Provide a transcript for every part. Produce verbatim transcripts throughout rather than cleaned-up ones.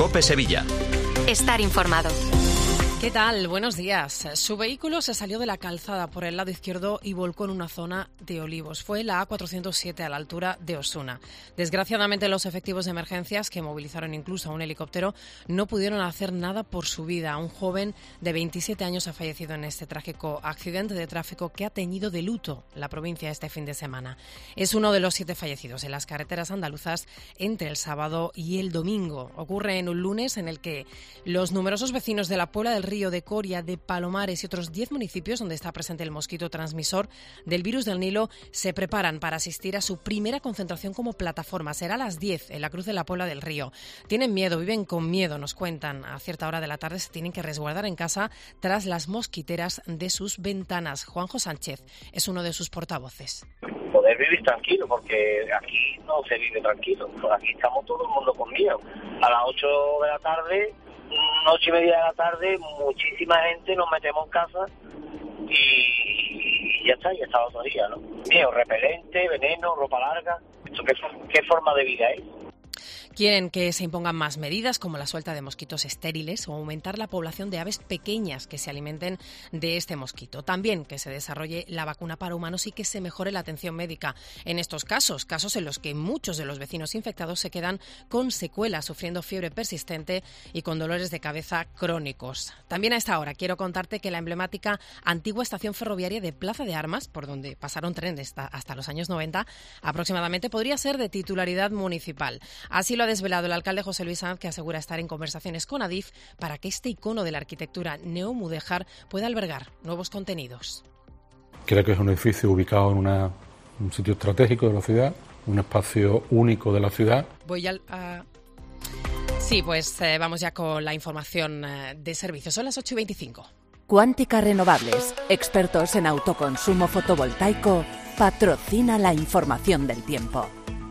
COPE Sevilla. Estar informado. ¿Qué tal? Buenos días. Su vehículo se salió de la calzada por el lado izquierdo y volcó en una zona de olivos. Fue la A cuatrocientos siete a la altura de Osuna. Desgraciadamente, los efectivos de emergencias, que movilizaron incluso a un helicóptero, no pudieron hacer nada por su vida. Un joven de veintisiete años ha fallecido en este trágico accidente de tráfico que ha teñido de luto la provincia este fin de semana. Es uno de los siete fallecidos en las carreteras andaluzas entre el sábado y el domingo. Ocurre en un lunes en el que los numerosos vecinos de la Puebla del Río, de Coria, de Palomares y otros diez municipios donde está presente el mosquito transmisor del virus del Nilo se preparan para asistir a su primera concentración como plataforma. Será a las diez en la Cruz de la Puebla del Río. Tienen miedo, viven con miedo, nos cuentan. A cierta hora de la tarde se tienen que resguardar en casa tras las mosquiteras de sus ventanas. Juanjo Sánchez es uno de sus portavoces. Poder vivir tranquilo, porque aquí no se vive tranquilo. Aquí estamos todo el mundo con miedo. A las ocho de la tarde... noche y media de la tarde, muchísima gente nos metemos en casa y ya está, ya está otro día, ¿no? Miedo, repelente, veneno, ropa larga. ¿Esto qué, qué forma de vida es? Quieren que se impongan más medidas como la suelta de mosquitos estériles o aumentar la población de aves pequeñas que se alimenten de este mosquito. También que se desarrolle la vacuna para humanos y que se mejore la atención médica. En estos casos, casos en los que muchos de los vecinos infectados se quedan con secuelas, sufriendo fiebre persistente y con dolores de cabeza crónicos. También a esta hora quiero contarte que la emblemática antigua estación ferroviaria de Plaza de Armas, por donde pasaron trenes hasta, hasta los años noventa, aproximadamente podría ser de titularidad municipal. Así lo ha desvelado el alcalde José Luis Sanz, que asegura estar en conversaciones con Adif para que este icono de la arquitectura neomudéjar pueda albergar nuevos contenidos. Creo que es un edificio ubicado en una, un sitio estratégico de la ciudad, un espacio único de la ciudad. Voy al... Uh... Sí, pues eh, vamos ya con la información eh, de servicios. Son las ocho y veinticinco. Cuántica Renovables, expertos en autoconsumo fotovoltaico, patrocina la información del tiempo.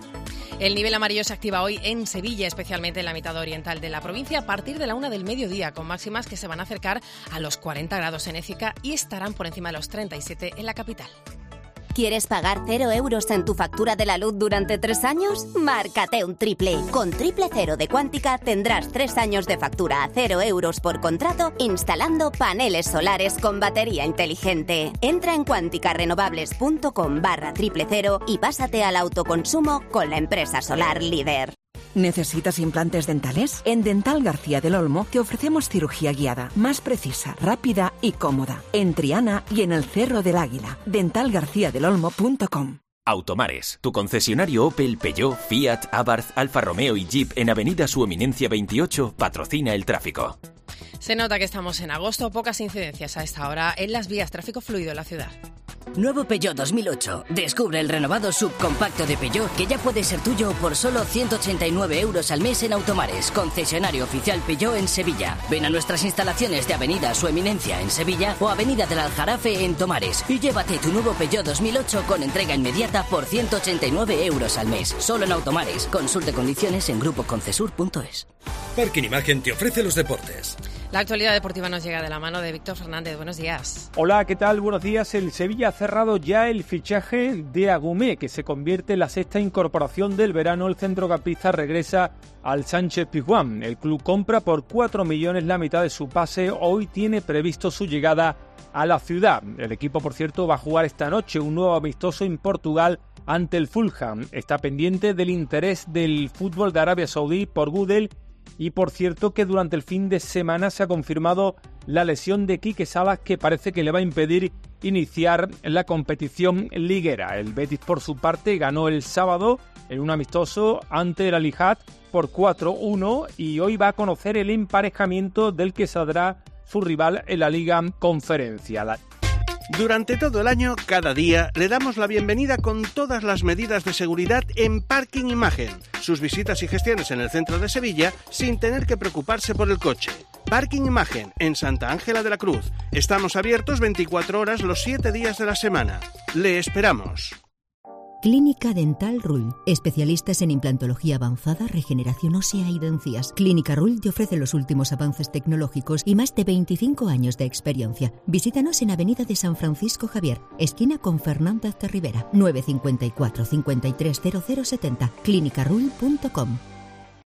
El nivel amarillo se activa hoy en Sevilla, especialmente en la mitad oriental de la provincia, a partir de la una del mediodía, con máximas que se van a acercar a los cuarenta grados en Écija y estarán por encima de los treinta y siete en la capital. ¿Quieres pagar cero euros en tu factura de la luz durante tres años? Márcate un triple. Con Triple Cero de Cuántica tendrás tres años de factura a cero euros por contrato instalando paneles solares con batería inteligente. Entra en cuánticarenovables.com barra triple cero y pásate al autoconsumo con la empresa solar líder. ¿Necesitas implantes dentales? En Dental García del Olmo te ofrecemos cirugía guiada, más precisa, rápida y cómoda. En Triana y en el Cerro del Águila. dental garcía del olmo punto com. Automares, tu concesionario Opel, Peugeot, Fiat, Abarth, Alfa Romeo y Jeep en Avenida Su Eminencia veintiocho patrocina el tráfico. Se nota que estamos en agosto, pocas incidencias a esta hora en las vías, tráfico fluido en la ciudad. Nuevo Peugeot dos mil ocho. Descubre el renovado subcompacto de Peugeot que ya puede ser tuyo por solo ciento ochenta y nueve euros al mes en Automares, concesionario oficial Peugeot en Sevilla. Ven a nuestras instalaciones de Avenida Su Eminencia en Sevilla o Avenida del Aljarafe en Tomares y llévate tu nuevo Peugeot dos mil ocho con entrega inmediata por ciento ochenta y nueve euros al mes. Solo en Automares. Consulte condiciones en grupo concesur punto es. Parking Imagen te ofrece los deportes. La actualidad deportiva nos llega de la mano de Víctor Fernández. Buenos días. Hola, ¿qué tal? Buenos días. El Sevilla ha cerrado ya el fichaje de Agumé, que se convierte en la sexta incorporación del verano. El centrocampista regresa al Sánchez Pizjuán. El club compra por cuatro millones la mitad de su pase. Hoy tiene previsto su llegada a la ciudad. El equipo, por cierto, va a jugar esta noche un nuevo amistoso en Portugal ante el Fulham. Está pendiente del interés del fútbol de Arabia Saudí por Gudel. Y por cierto que durante el fin de semana se ha confirmado la lesión de Quique Salas, que parece que le va a impedir iniciar la competición liguera. El Betis, por su parte, ganó el sábado en un amistoso ante el Al-Ittihad por cuatro uno y hoy va a conocer el emparejamiento del que saldrá su rival en la Liga Conferencia. La... Durante todo el año, cada día, le damos la bienvenida con todas las medidas de seguridad en Parking Imagen. Sus visitas y gestiones en el centro de Sevilla sin tener que preocuparse por el coche. Parking Imagen, en Santa Ángela de la Cruz. Estamos abiertos veinticuatro horas los siete días de la semana. Le esperamos. Clínica Dental Rull. Especialistas en implantología avanzada, regeneración ósea y encías. Clínica Rull te ofrece los últimos avances tecnológicos y más de veinticinco años de experiencia. Visítanos en Avenida de San Francisco Javier, esquina con Fernández de Rivera, nueve cinco cuatro, cinco tres cero cero siete cero, clínica rull punto com.